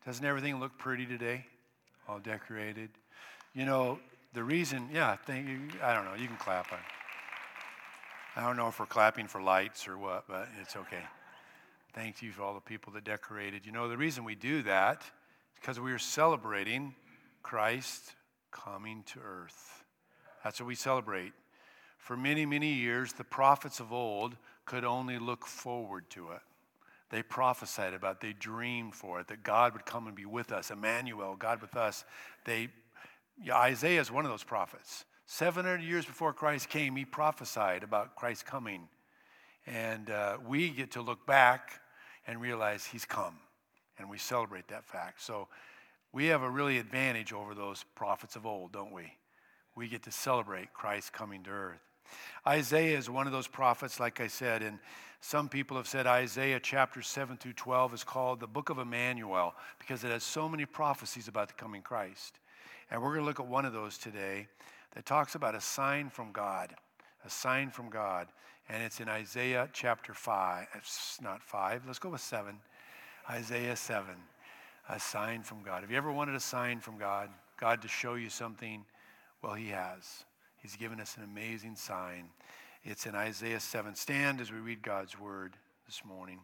Doesn't everything look pretty today? All decorated. You know, the reason, thank you. I don't know, you can clap. I don't know if we're clapping for lights or what, but it's okay. Thank you for all the people that decorated. You know, the reason we do that is because we are celebrating Christ coming to earth. That's what we celebrate. For many, many years, the prophets of old could only look forward to it. They prophesied about it. They dreamed for it, that God would come and be with us. Emmanuel, God with us. Isaiah is one of those prophets. 700 years before Christ came, he prophesied about Christ coming. And we get to look back and realize he's come. And we celebrate that fact. So we have a really advantage over those prophets of old, don't we? We get to celebrate Christ coming to earth. Isaiah is one of those prophets, like I said, and some people have said Isaiah chapter 7 through 12 is called the book of Emmanuel because it has so many prophecies about the coming Christ. And we're going to look at one of those today that talks about a sign from God, a sign from God. And it's in Isaiah chapter 5. It's not 5. Let's go with 7. Isaiah 7, a sign from God. Have you ever wanted a sign from God? God to show you something? Well, he has. He's given us an amazing sign. It's in Isaiah 7. Stand as we read God's word this morning.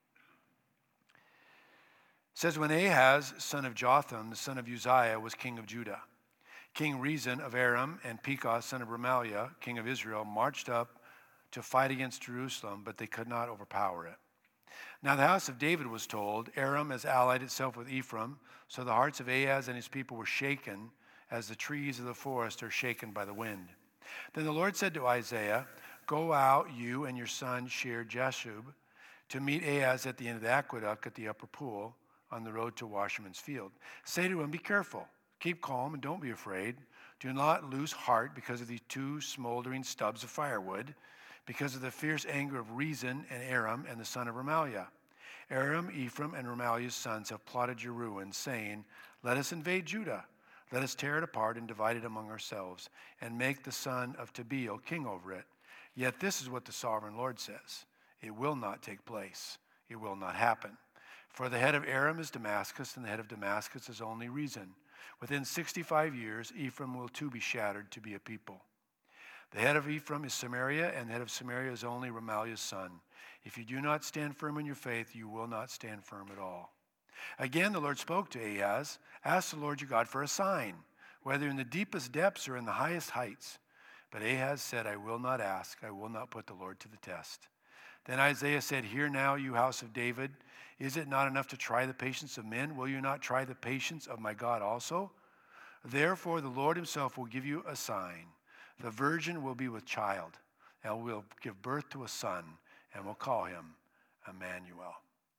It says, when Ahaz, son of Jotham, the son of Uzziah, was king of Judah, King Rezin of Aram and Pekah, son of Remaliah, king of Israel, marched up to fight against Jerusalem, but they could not overpower it. Now the house of David was told, Aram has allied itself with Ephraim, so the hearts of Ahaz and his people were shaken, as the trees of the forest are shaken by the wind. Then the Lord said to Isaiah, go out, you and your son Shear-Jashub, to meet Ahaz at the end of the aqueduct at the upper pool on the road to Washerman's field. Say to him, be careful, keep calm, and don't be afraid. Do not lose heart because of these two smoldering stubs of firewood, because of the fierce anger of Rezin and Aram and the son of Remaliah. Aram, Ephraim, and Remaliah's sons have plotted your ruin, saying, let us invade Judah. Let us tear it apart and divide it among ourselves, and make the son of Tabeel king over it. Yet this is what the sovereign Lord says. It will not take place. It will not happen. For the head of Aram is Damascus, and the head of Damascus is only Rezin. Within 65 years, Ephraim will too be shattered to be a people. The head of Ephraim is Samaria, and the head of Samaria is only Remaliah's son. If you do not stand firm in your faith, you will not stand firm at all. Again, the Lord spoke to Ahaz, ask the Lord your God for a sign, whether in the deepest depths or in the highest heights. But Ahaz said, I will not ask, I will not put the Lord to the test. Then Isaiah said, hear now, you house of David, is it not enough to try the patience of men? Will you not try the patience of my God also? Therefore, the Lord himself will give you a sign. The virgin will be with child, and will give birth to a son, and will call him Emmanuel.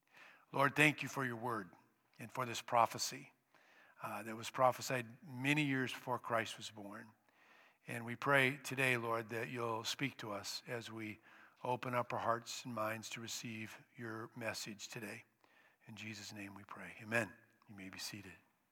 Lord, thank you for your word and for this prophecy that was prophesied many years before Christ was born. And we pray today, Lord, that you'll speak to us as we open up our hearts and minds to receive your message today. In Jesus' name we pray. Amen. You may be seated.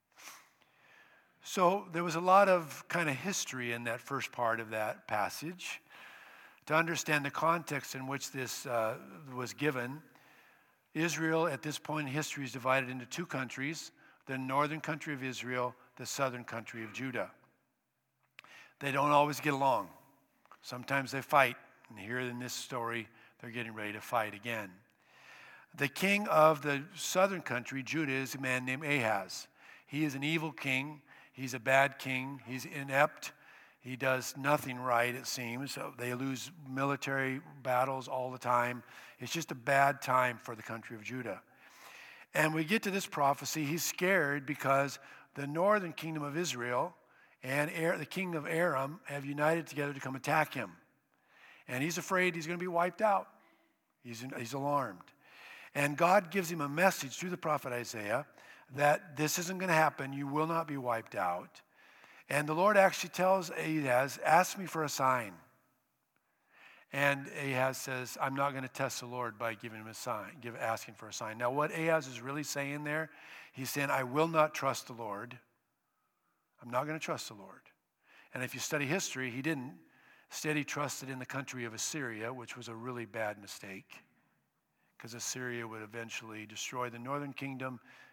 So there was a lot of kind of history in that first part of that passage. To understand the context in which this was given, Israel at this point in history is divided into two countries, the northern country of Israel, the southern country of Judah. They don't always get along. Sometimes they fight, and here in this story, they're getting ready to fight again. The king of the southern country, Judah, is a man named Ahaz. He is an evil king. He's a bad king. He's inept. He does nothing right, it seems. So they lose military battles all the time. It's just a bad time for the country of Judah. And we get to this prophecy. He's scared because the northern kingdom of Israel and the king of Aram have united together to come attack him. And he's afraid he's going to be wiped out. He's alarmed. And God gives him a message through the prophet Isaiah that this isn't going to happen. You will not be wiped out. And the Lord actually tells Ahaz, ask me for a sign. And Ahaz says, I'm not going to test the Lord by giving him a sign, asking for a sign. Now, what Ahaz is really saying there, he's saying, I will not trust the Lord. I'm not going to trust the Lord. And if you study history, he didn't. Instead, he trusted in the country of Assyria, which was a really bad mistake, because Assyria would eventually destroy the northern kingdom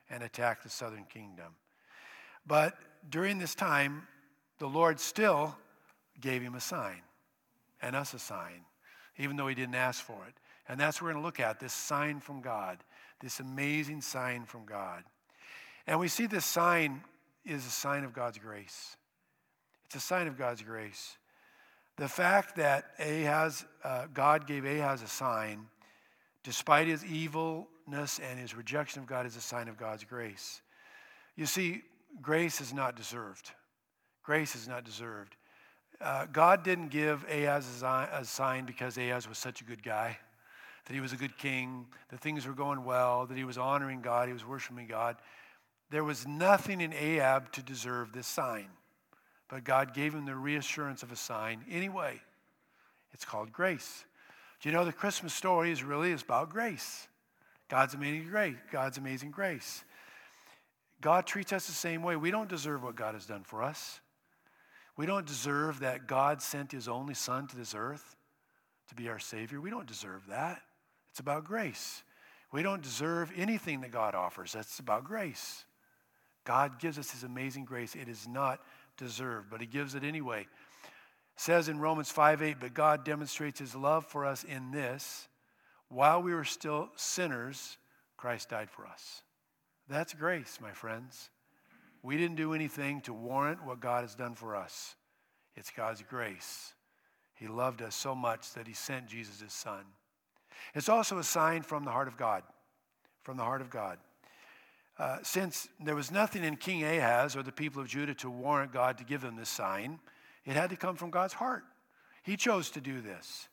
and attack the southern kingdom. But during this time, the Lord still gave him a sign, and us a sign, even though he didn't ask for it. And that's what we're going to look at, this sign from God, this amazing sign from God. And we see this sign is a sign of God's grace. It's a sign of God's grace. The fact that God gave Ahaz a sign, despite his evilness and his rejection of God, is a sign of God's grace. You see, grace is not deserved. Grace is not deserved. God didn't give Ahaz a sign because Ahaz was such a good guy, that he was a good king, that things were going well, that he was honoring God, he was worshiping God. There was nothing in Ahab to deserve this sign. But God gave him the reassurance of a sign anyway. It's called grace. Do you know the Christmas story is about grace? God's amazing grace. God's amazing grace. God treats us the same way. We don't deserve what God has done for us. We don't deserve that God sent his only son to this earth to be our Savior. We don't deserve that. It's about grace. We don't deserve anything that God offers. That's about grace. God gives us his amazing grace. It is not deserved, but he gives it anyway. It says in Romans 5:8, but God demonstrates his love for us in this: while we were still sinners, Christ died for us. That's grace, my friends. We didn't do anything to warrant what God has done for us. It's God's grace. He loved us so much that he sent Jesus, his son. It's also a sign from the heart of God. From the heart of God. Since there was nothing in King Ahaz or the people of Judah to warrant God to give them this sign, it had to come from God's heart. He chose to do this.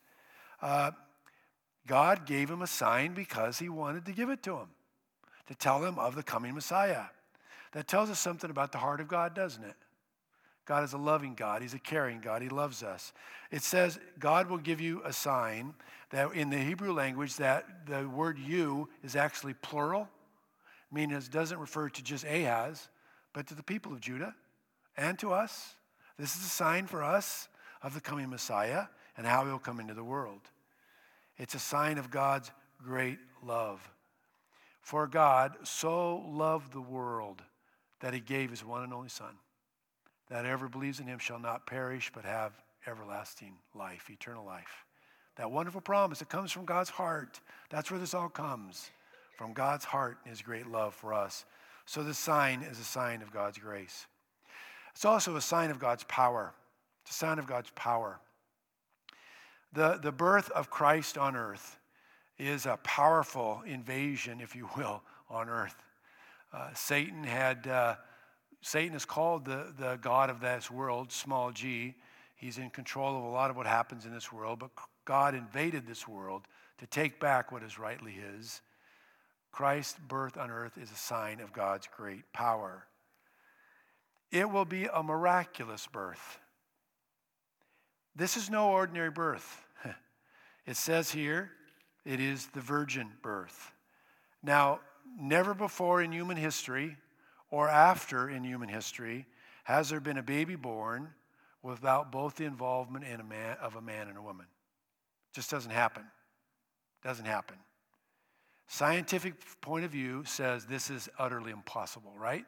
God gave him a sign because he wanted to give it to him, to tell him of the coming Messiah. That tells us something about the heart of God, doesn't it? God is a loving God. He's a caring God. He loves us. It says God will give you a sign. That in the Hebrew language, that the word you is actually plural. Meaning it doesn't refer to just Ahaz, but to the people of Judah and to us. This is a sign for us of the coming Messiah and how he will come into the world. It's a sign of God's great love. For God so loved the world that he gave his one and only Son, that whoever believes in him shall not perish but have everlasting life, eternal life. That wonderful promise that comes from God's heart. That's where this all comes. From God's heart and his great love for us. So this sign is a sign of God's grace. It's also a sign of God's power. It's a sign of God's power. The birth of Christ on earth is a powerful invasion, if you will, on earth. Satan is called the God of this world, small g. He's in control of a lot of what happens in this world, but God invaded this world to take back what is rightly his. Christ's birth on earth is a sign of God's great power. It will be a miraculous birth. This is no ordinary birth. It says here, it is the virgin birth. Now, never before in human history or after in human history has there been a baby born without both the involvement of a man and a woman. It just doesn't happen. Doesn't happen. Scientific point of view says this is utterly impossible, right?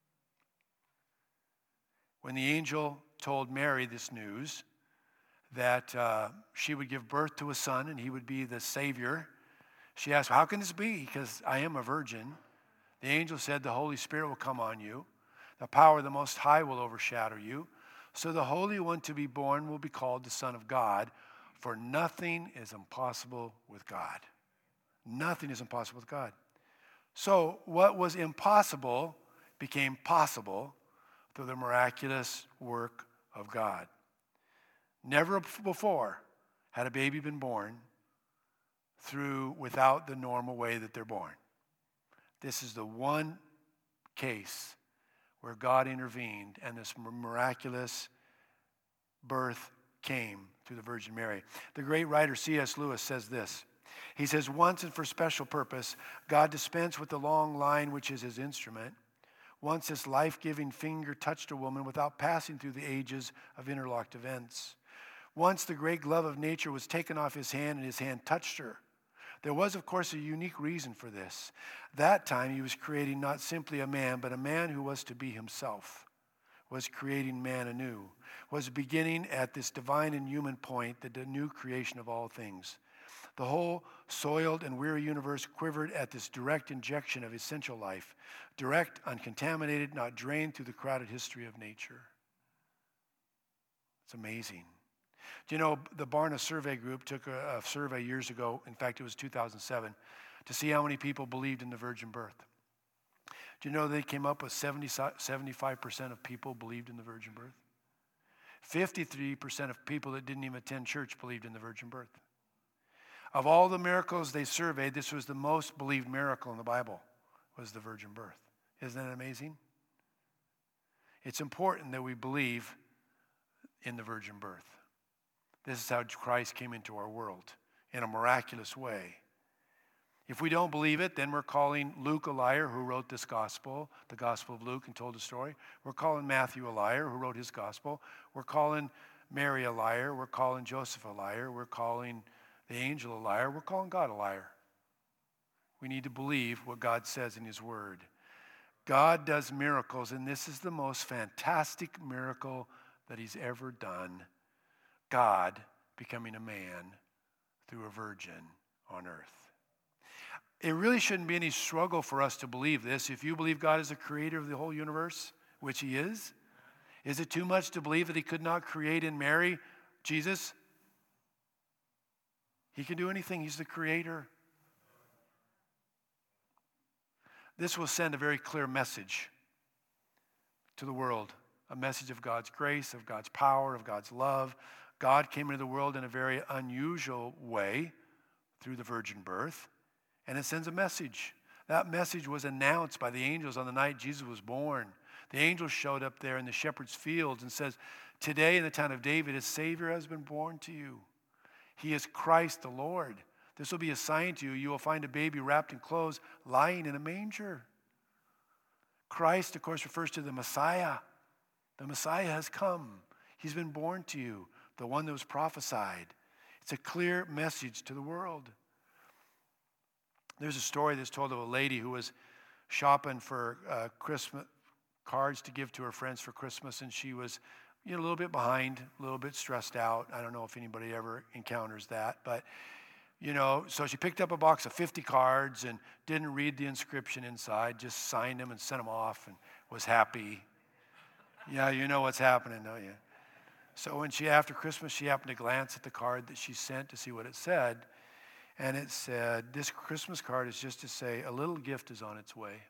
When the angel told Mary this news, that she would give birth to a son and he would be the Savior, she asked, how can this be? Because I am a virgin. The angel said, the Holy Spirit will come on you. The power of the Most High will overshadow you. So the Holy One to be born will be called the Son of God, for nothing is impossible with God. Nothing is impossible with God. So what was impossible became possible through the miraculous work of God. Never before had a baby been born without the normal way that they're born. This is the one case where God intervened and this miraculous birth came through the Virgin Mary. The great writer C.S. Lewis says this. He says, once and for special purpose, God dispensed with the long line which is his instrument. Once his life-giving finger touched a woman without passing through the ages of interlocked events. Once the great glove of nature was taken off his hand and his hand touched her. There was, of course, a unique reason for this. That time he was creating not simply a man, but a man who was to be himself, was creating man anew, was beginning at this divine and human point, the new creation of all things. The whole soiled and weary universe quivered at this direct injection of essential life, direct, uncontaminated, not drained through the crowded history of nature. It's amazing. Do you know, the Barna Survey Group took a survey years ago, in fact, it was 2007, to see how many people believed in the virgin birth. Do you know they came up with 75% of people believed in the virgin birth? 53% of people that didn't even attend church believed in the virgin birth. Of all the miracles they surveyed, this was the most believed miracle in the Bible, was the virgin birth. Isn't that amazing? It's important that we believe in the virgin birth. This is how Christ came into our world in a miraculous way. If we don't believe it, then we're calling Luke a liar who wrote this gospel, the Gospel of Luke, and told the story. We're calling Matthew a liar who wrote his gospel. We're calling Mary a liar. We're calling Joseph a liar. We're calling the angel a liar. We're calling God a liar. We need to believe what God says in his word. God does miracles, and this is the most fantastic miracle that he's ever done. God becoming a man through a virgin on earth. It really shouldn't be any struggle for us to believe this. If you believe God is the creator of the whole universe, which he is it too much to believe that he could not create in Mary Jesus? He can do anything. He's the creator. This will send a very clear message to the world, a message of God's grace, of God's power, of God's love. God came into the world in a very unusual way through the virgin birth, and it sends a message. That message was announced by the angels on the night Jesus was born. The angels showed up there in the shepherd's fields and says, today in the town of David, a Savior has been born to you. He is Christ the Lord. This will be a sign to you. You will find a baby wrapped in clothes lying in a manger. Christ, of course, refers to the Messiah. The Messiah has come. He's been born to you, the one that was prophesied. It's a clear message to the world. There's a story that's told of a lady who was shopping for Christmas cards to give to her friends for Christmas, and she was a little bit behind, a little bit stressed out. I don't know if anybody ever encounters that, but so she picked up a box of 50 cards and didn't read the inscription inside, just signed them and sent them off and was happy. Yeah, you know what's happening, don't you? So when after Christmas, she happened to glance at the card that she sent to see what it said, and it said, this Christmas card is just to say, a little gift is on its way.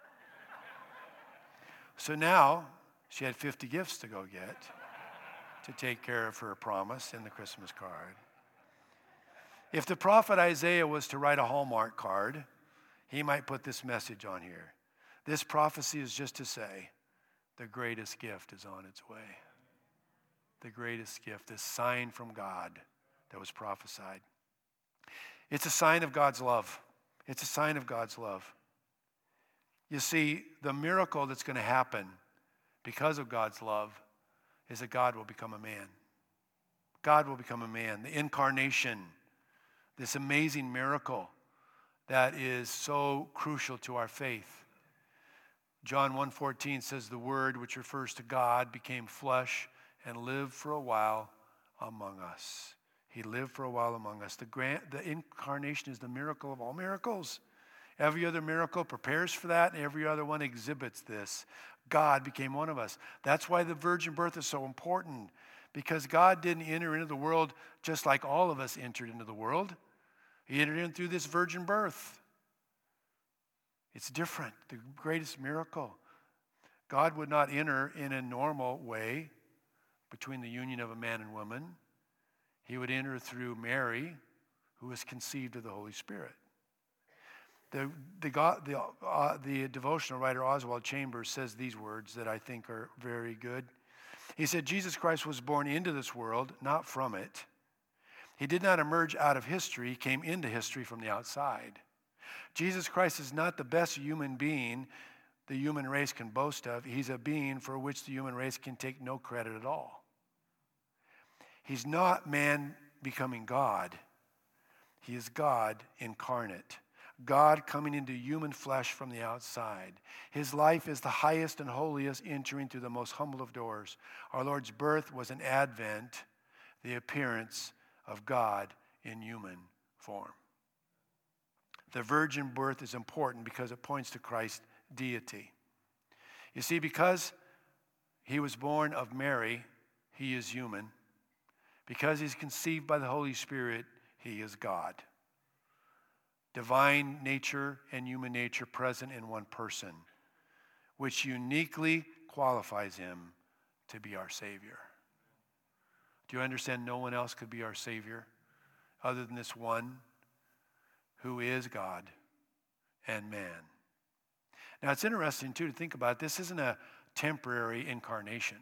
So now she had 50 gifts to go get to take care of her promise in the Christmas card. If the prophet Isaiah was to write a Hallmark card, he might put this message on here. This prophecy is just to say, the greatest gift is on its way. The greatest gift, this sign from God that was prophesied. It's a sign of God's love. It's a sign of God's love. You see, the miracle that's going to happen because of God's love is that God will become a man. God will become a man. The incarnation, this amazing miracle that is so crucial to our faith. John 1:14 says, the Word, which refers to God, became flesh and lived for a while among us. He lived for a while among us. The incarnation is the miracle of all miracles. Every other miracle prepares for that, and every other one exhibits this. God became one of us. That's why the virgin birth is so important, because God didn't enter into the world just like all of us entered into the world. He entered in through this virgin birth. It's different, the greatest miracle. God would not enter in a normal way between the union of a man and woman. He would enter through Mary, who was conceived of the Holy Spirit. The devotional writer Oswald Chambers says these words that I think are very good. He said, Jesus Christ was born into this world, not from it. He did not emerge out of history. He came into history from the outside. Jesus Christ is not the best human being the human race can boast of. He's a being for which the human race can take no credit at all. He's not man becoming God. He is God incarnate. God coming into human flesh from the outside. His life is the highest and holiest, entering through the most humble of doors. Our Lord's birth was an advent, the appearance of God in human form. The virgin birth is important because it points to Christ's deity. You see, because he was born of Mary, he is human. Because he's conceived by the Holy Spirit, he is God. Divine nature and human nature present in one person, which uniquely qualifies him to be our Savior. Do you understand no one else could be our Savior other than this one who is God and man? Now, it's interesting, too, to think about. This isn't a temporary incarnation.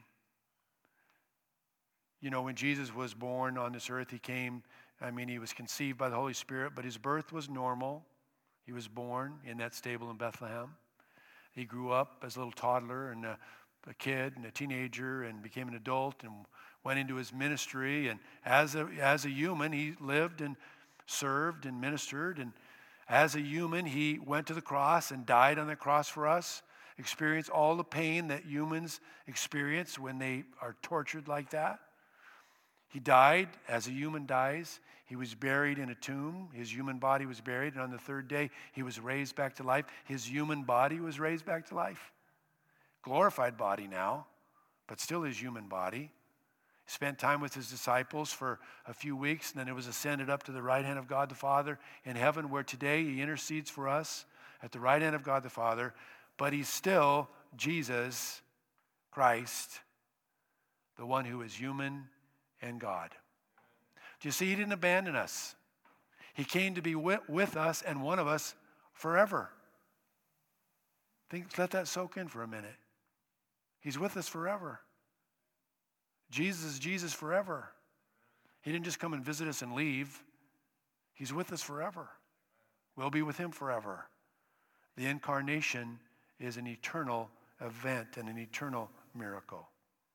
You know, when Jesus was born on this earth, he was conceived by the Holy Spirit, but his birth was normal. He was born in that stable in Bethlehem. He grew up as a little toddler and a kid and a teenager and became an adult and went into his ministry. And as a human, he lived and served and ministered. And as a human, he went to the cross and died on the cross for us, experienced all the pain that humans experience when they are tortured like that. He died as a human dies. He was buried in a tomb. His human body was buried, and on the third day, he was raised back to life. His human body was raised back to life. Glorified body now, but still his human body. He spent time with his disciples for a few weeks, and then it was ascended up to the right hand of God the Father in heaven, where today he intercedes for us at the right hand of God the Father, but he's still Jesus Christ, the one who is human and God. Do you see, he didn't abandon us. He came to be with us and one of us forever. Let that soak in for a minute. He's with us forever. Jesus is Jesus forever. He didn't just come and visit us and leave. He's with us forever. We'll be with him forever. The incarnation is an eternal event and an eternal miracle.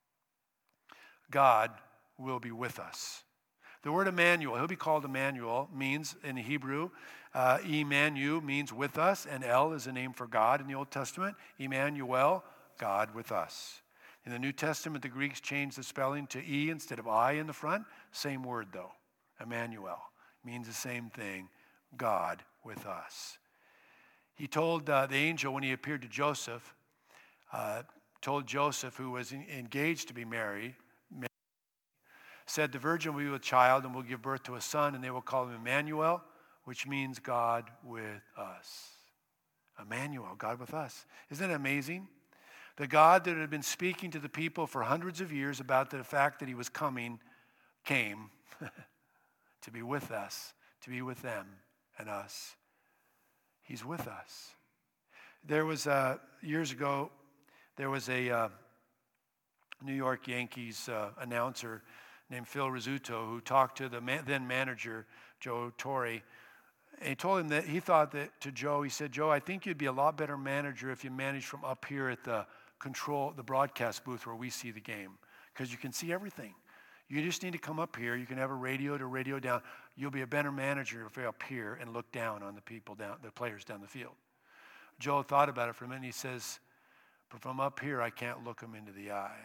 God will be with us. The word Emmanuel, he'll be called Emmanuel, means in Hebrew, Emmanuel means with us, and El is a name for God in the Old Testament. Emmanuel, God with us. In the New Testament, the Greeks changed the spelling to E instead of I in the front. Same word though, Emmanuel, means the same thing, God with us. He told the angel when he appeared to Joseph, told Joseph, who was engaged to be married, said, the virgin will be with child and will give birth to a son, and they will call him Emmanuel, which means God with us. Emmanuel, God with us. Isn't that amazing? The God that had been speaking to the people for hundreds of years about the fact that he was coming, came to be with us, to be with them and us. He's with us. There was, years ago, there was a New York Yankees announcer named Phil Rizzuto, who talked to the then manager, Joe Torre. And he told him that he thought that to Joe, he said, Joe, I think you'd be a lot better manager if you managed from up here at the broadcast booth where we see the game, because you can see everything. You just need to come up here. You can have a radio to radio down. You'll be a better manager if you're up here and look down on the players down the field. Joe thought about it for a minute. He says, but from up here, I can't look them into the eye.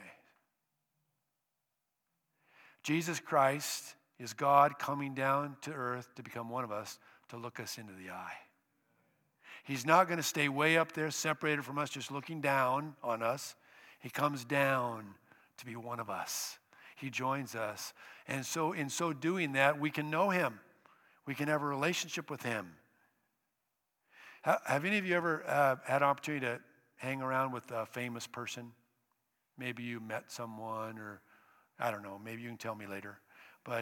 Jesus Christ is God coming down to earth to become one of us, to look us into the eye. He's not going to stay way up there, separated from us, just looking down on us. He comes down to be one of us. He joins us. And so in so doing that, we can know him. We can have a relationship with him. Have any of you ever had an opportunity to hang around with a famous person? Maybe you met someone, or I don't know, maybe you can tell me later. But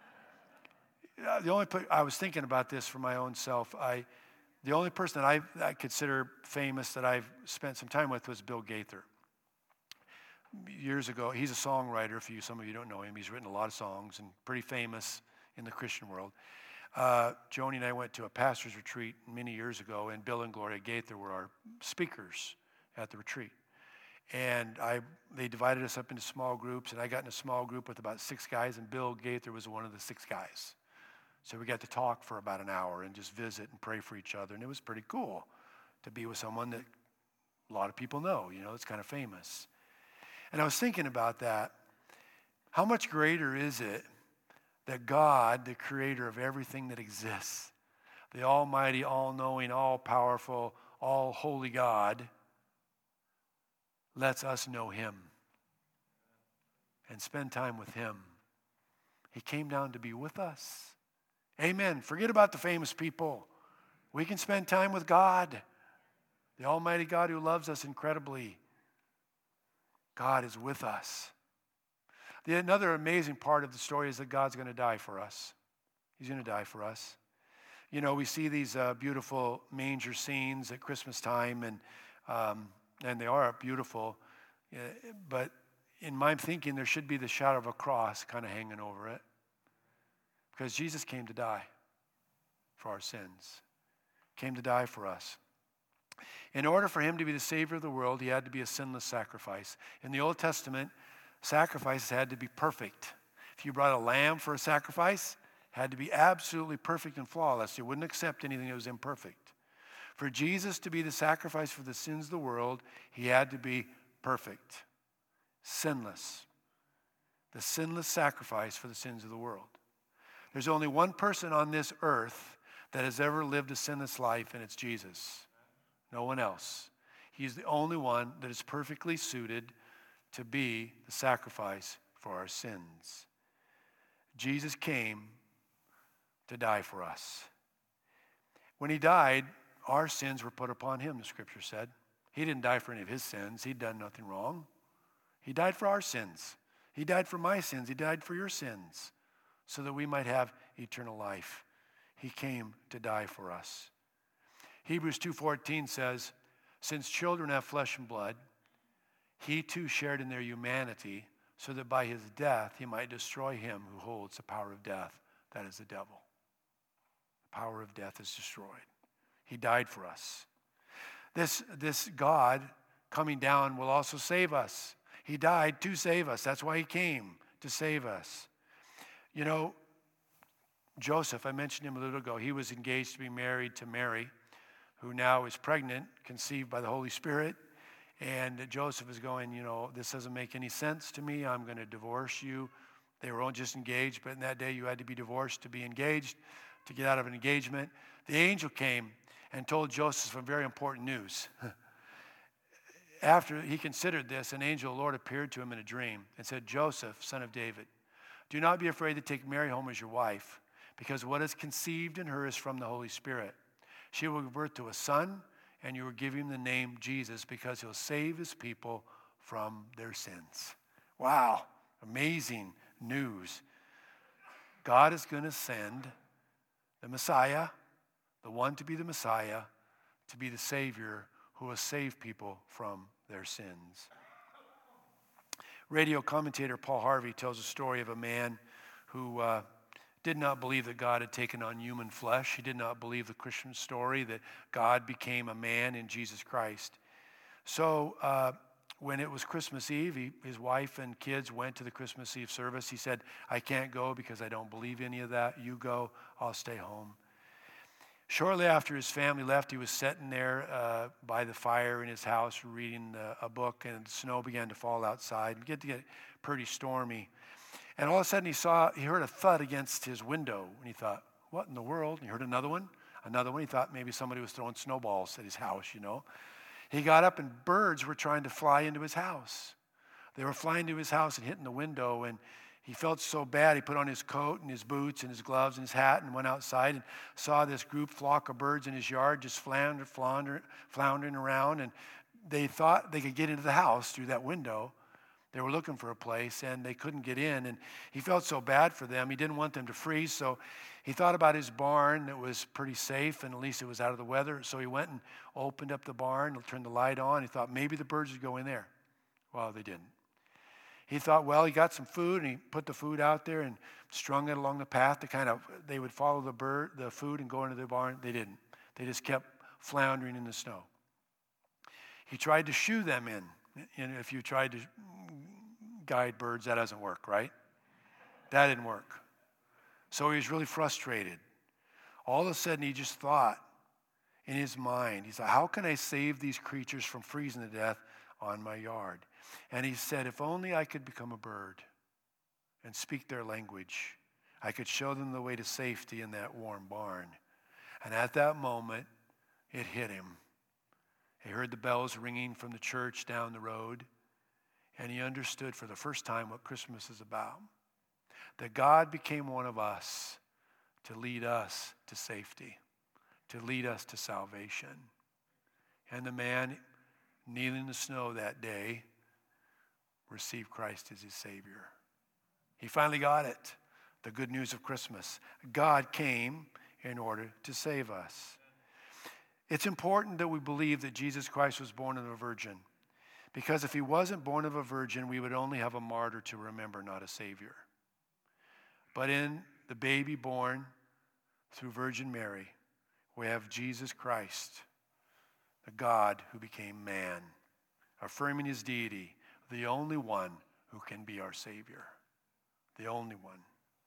I was thinking about this for my own self. The only person that I consider famous that I've spent some time with was Bill Gaither. Years ago, he's a songwriter. Some of you don't know him. He's written a lot of songs and pretty famous in the Christian world. Joni and I went to a pastor's retreat many years ago, and Bill and Gloria Gaither were our speakers at the retreat. And they divided us up into small groups, and I got in a small group with about 6 guys, and Bill Gaither was one of the 6 guys. So we got to talk for about an hour and just visit and pray for each other. And it was pretty cool to be with someone that a lot of people know, it's kind of famous. And I was thinking about that. How much greater is it that God, the creator of everything that exists, the almighty, all-knowing, all-powerful, all-holy God, lets us know him and spend time with him. He came down to be with us. Amen. Forget about the famous people. We can spend time with God, the almighty God who loves us incredibly. God is with us. Another amazing part of the story is that God's going to die for us. He's going to die for us. We see these beautiful manger scenes at Christmas time, and they are beautiful. But in my thinking, there should be the shadow of a cross kind of hanging over it. Because Jesus came to die for our sins. Came to die for us. In order for him to be the Savior of the world, he had to be a sinless sacrifice. In the Old Testament, sacrifices had to be perfect. If you brought a lamb for a sacrifice, it had to be absolutely perfect and flawless. You wouldn't accept anything that was imperfect. For Jesus to be the sacrifice for the sins of the world, he had to be perfect, sinless. The sinless sacrifice for the sins of the world. There's only one person on this earth that has ever lived a sinless life, and it's Jesus. No one else. He's the only one that is perfectly suited to be the sacrifice for our sins. Jesus came to die for us. When he died, our sins were put upon him, the scripture said. He didn't die for any of his sins. He'd done nothing wrong. He died for our sins. He died for my sins. He died for your sins so that we might have eternal life. He came to die for us. Hebrews 2:14 says, since children have flesh and blood, he too shared in their humanity so that by his death he might destroy him who holds the power of death, that is the devil. The power of death is destroyed. He died for us. This God coming down will also save us. He died to save us. That's why he came, to save us. Joseph, I mentioned him a little ago, he was engaged to be married to Mary, who now is pregnant, conceived by the Holy Spirit. And Joseph is going, this doesn't make any sense to me. I'm going to divorce you. They were all just engaged, but in that day you had to be divorced to be engaged, to get out of an engagement. The angel came and told Joseph some very important news. After he considered this, an angel of the Lord appeared to him in a dream and said, Joseph, son of David, do not be afraid to take Mary home as your wife, because what is conceived in her is from the Holy Spirit. She will give birth to a son, and you will give him the name Jesus, because he'll save his people from their sins. Wow, amazing news. God is going to send the Messiah, the one to be the Messiah, to be the Savior who will save people from their sins. Radio commentator Paul Harvey tells a story of a man who did not believe that God had taken on human flesh. He did not believe the Christian story that God became a man in Jesus Christ. So when it was Christmas Eve, his wife and kids went to the Christmas Eve service. He said, I can't go because I don't believe any of that. You go, I'll stay home. Shortly after his family left, he was sitting there by the fire in his house reading a book, and the snow began to fall outside. It began to get pretty stormy. And all of a sudden he heard a thud against his window, and he thought, what in the world? And he heard another one. He thought maybe somebody was throwing snowballs at his house, He got up, and birds were trying to fly into his house. They were flying into his house and hitting the window, and he felt so bad. He put on his coat and his boots and his gloves and his hat and went outside and saw this flock of birds in his yard just floundering around, and they thought they could get into the house through that window. They were looking for a place, and they couldn't get in, and he felt so bad for them. He didn't want them to freeze, so he thought about his barn that was pretty safe, and at least it was out of the weather. So he went and opened up the barn and turned the light on. He thought maybe the birds would go in there. Well, they didn't. He thought, well, he got some food, and he put the food out there and strung it along the path to they would follow the food and go into the barn. They didn't. They just kept floundering in the snow. He tried to shoo them in. And if you tried to guide birds, that doesn't work, right? That didn't work. So he was really frustrated. All of a sudden, he just thought in his mind, he said, how can I save these creatures from freezing to death on my yard? And he said, if only I could become a bird and speak their language, I could show them the way to safety in that warm barn. And at that moment, it hit him. He heard the bells ringing from the church down the road, and he understood for the first time what Christmas is about. That God became one of us to lead us to safety, to lead us to salvation. And the man kneeling in the snow that day received Christ as his Savior. He finally got it, the good news of Christmas. God came in order to save us. It's important that we believe that Jesus Christ was born of a virgin, because if he wasn't born of a virgin, we would only have a martyr to remember, not a Savior. But in the baby born through Virgin Mary, we have Jesus Christ, the God who became man, affirming his deity, the only one who can be our Savior. The only one.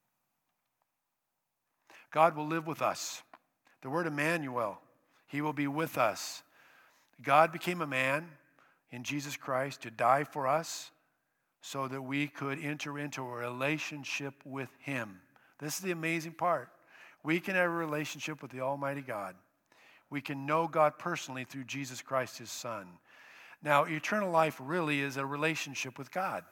God will live with us. The word Emmanuel, he will be with us. God became a man in Jesus Christ to die for us so that we could enter into a relationship with him. This is the amazing part. We can have a relationship with the Almighty God. We can know God personally through Jesus Christ, his Son. Now, eternal life really is a relationship with God.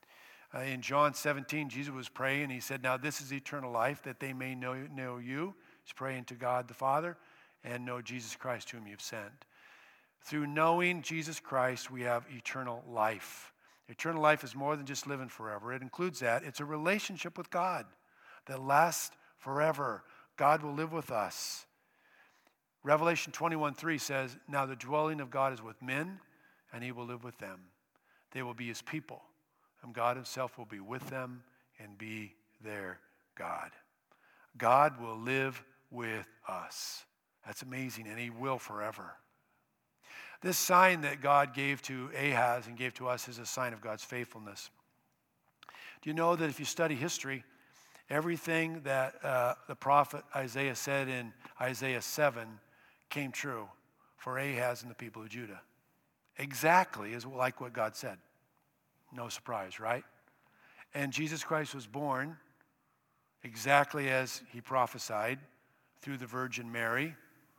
In John 17, Jesus was praying. He said, now this is eternal life, that they may know you. He's praying to God the Father and know Jesus Christ whom you've sent. Through knowing Jesus Christ, we have eternal life. Eternal life is more than just living forever. It includes that. It's a relationship with God that lasts forever. God will live with us. Revelation 21:3 says, now the dwelling of God is with men, and he will live with them. They will be his people, and God himself will be with them and be their God. God will live with us. That's amazing, and he will forever. This sign that God gave to Ahaz and gave to us is a sign of God's faithfulness. Do you know that if you study history, everything that the prophet Isaiah said in Isaiah 7 came true for Ahaz and the people of Judah? Exactly is like what God said. No surprise, right? And Jesus Christ was born exactly as he prophesied through the Virgin Mary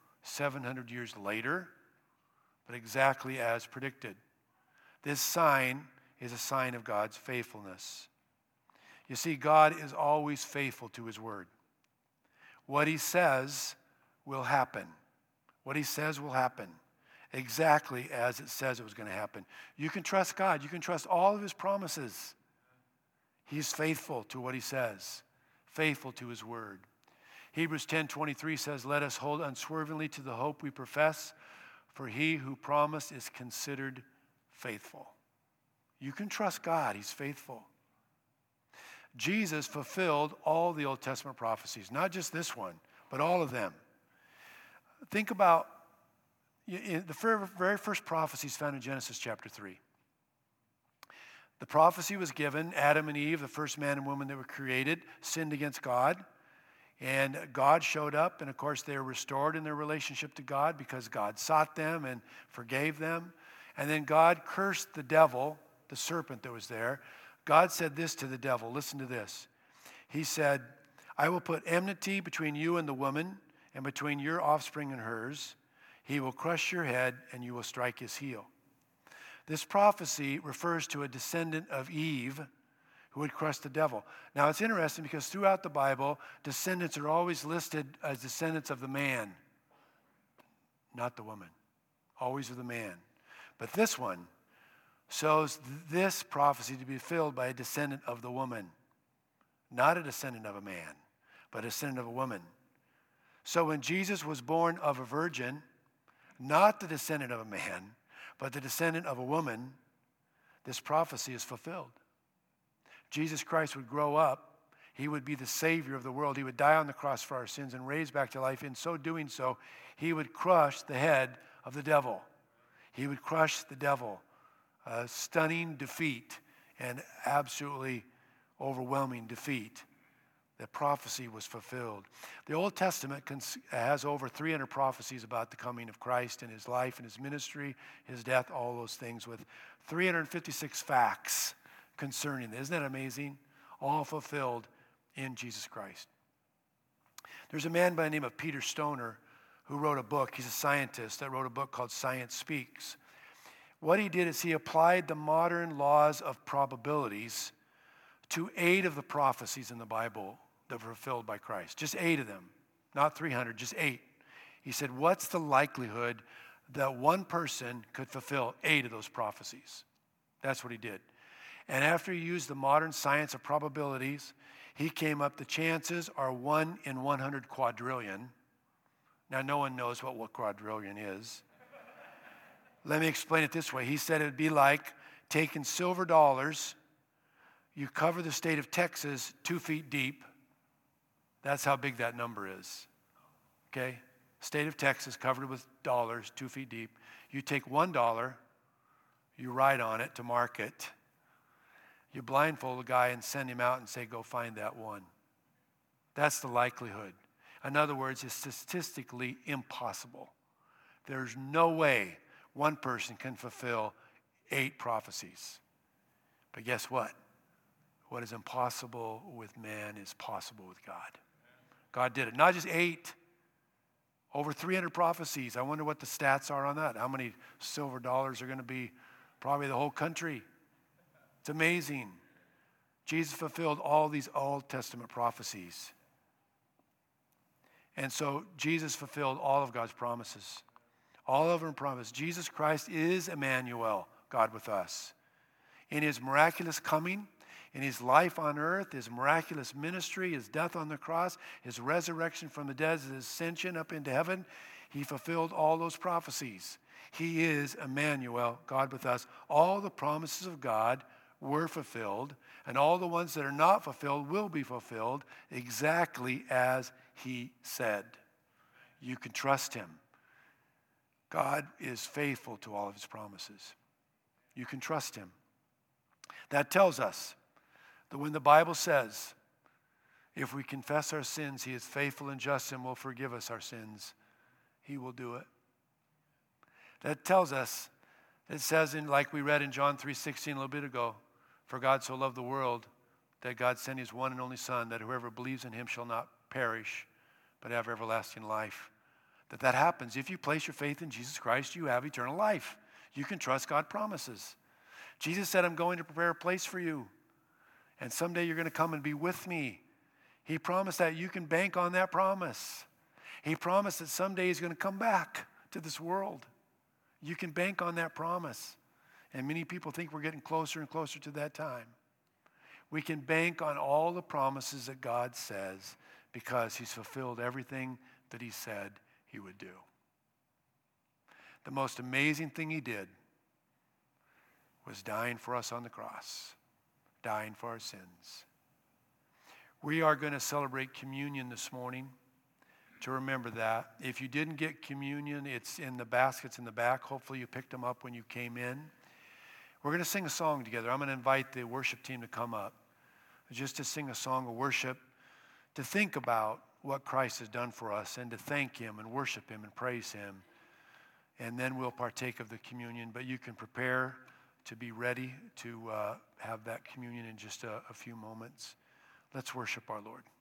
700 years later, but exactly as predicted. This sign is a sign of God's faithfulness. You see, God is always faithful to his word. What he says will happen. What he says will happen exactly as it says it was going to happen. You can trust God. You can trust all of his promises. He's faithful to what he says, faithful to his word. Hebrews 10:23 says, let us hold unswervingly to the hope we profess, for he who promised is considered faithful. You can trust God. He's faithful. Jesus fulfilled all the Old Testament prophecies, not just this one, but all of them. Think about the very first prophecies found in Genesis chapter 3. The prophecy was given, Adam and Eve, the first man and woman that were created, sinned against God. And God showed up, and of course they were restored in their relationship to God because God sought them and forgave them. And then God cursed the devil, the serpent that was there. God said this to the devil. Listen to this. He said, I will put enmity between you and the woman, and between your offspring and hers. He will crush your head, and you will strike his heel. This prophecy refers to a descendant of Eve who would crush the devil. Now, it's interesting because throughout the Bible, descendants are always listed as descendants of the man, not the woman. Always of the man. But this one shows this prophecy to be filled by a descendant of the woman. Not a descendant of a man, but a descendant of a woman. So when Jesus was born of a virgin, not the descendant of a man, but the descendant of a woman, this prophecy is fulfilled. Jesus Christ would grow up. He would be the Savior of the world. He would die on the cross for our sins and raise back to life. In so doing so, he would crush the head of the devil. He would crush the devil. A stunning defeat and absolutely overwhelming defeat The prophecy was fulfilled. The Old Testament has over 300 prophecies about the coming of Christ and his life and his ministry, his death, all those things, with 356 facts concerning this. Isn't that amazing? All fulfilled in Jesus Christ. There's a man by the name of Peter Stoner who wrote a book. He's a scientist that wrote a book called Science Speaks. What he did is he applied the modern laws of probabilities to 8 of the prophecies in the Bible that were fulfilled by Christ. Just 8 of them, not 300, just 8. He said, what's the likelihood that one person could fulfill 8 of those prophecies? That's what he did. And after he used the modern science of probabilities, he came up, the chances are 1 in 100 quadrillion. Now, no one knows what quadrillion is. Let me explain it this way. He said it would be like taking silver dollars. You cover the state of Texas 2 feet deep. That's how big that number is. Okay? State of Texas covered with dollars 2 feet deep. You take $1, you write on it to mark it. You blindfold a guy and send him out and say, go find that one. That's the likelihood. In other words, it's statistically impossible. There's no way one person can fulfill 8 prophecies. But guess what? What is impossible with man is possible with God. God did it. Not just 8, over 300 prophecies. I wonder what the stats are on that. How many silver dollars are going to be? Probably the whole country. It's amazing. Jesus fulfilled all these Old Testament prophecies. And so Jesus fulfilled all of God's promises. All of them promised. Jesus Christ is Emmanuel, God with us. In his miraculous coming, in his life on earth, his miraculous ministry, his death on the cross, his resurrection from the dead, his ascension up into heaven, he fulfilled all those prophecies. He is Emmanuel, God with us. All the promises of God were fulfilled, and all the ones that are not fulfilled will be fulfilled exactly as he said. You can trust him. God is faithful to all of his promises. You can trust him. That tells us that when the Bible says, if we confess our sins, he is faithful and just and will forgive us our sins, he will do it. That tells us, it says, like we read in John 3:16 a little bit ago, for God so loved the world that God sent his one and only Son, that whoever believes in him shall not perish, but have everlasting life. That happens. If you place your faith in Jesus Christ, you have eternal life. You can trust God's promises. Jesus said, I'm going to prepare a place for you, and someday you're going to come and be with me. He promised that. You can bank on that promise. He promised that someday he's going to come back to this world. You can bank on that promise. And many people think we're getting closer and closer to that time. We can bank on all the promises that God says because he's fulfilled everything that he said he would do. The most amazing thing he did was dying for us on the cross, dying for our sins. We are going to celebrate communion this morning to remember that. If you didn't get communion, it's in the baskets in the back. Hopefully you picked them up when you came in. We're going to sing a song together. I'm going to invite the worship team to come up just to sing a song of worship, to think about what Christ has done for us and to thank him and worship him and praise him. And then we'll partake of the communion. But you can prepare to be ready to have that communion in just a few moments. Let's worship our Lord.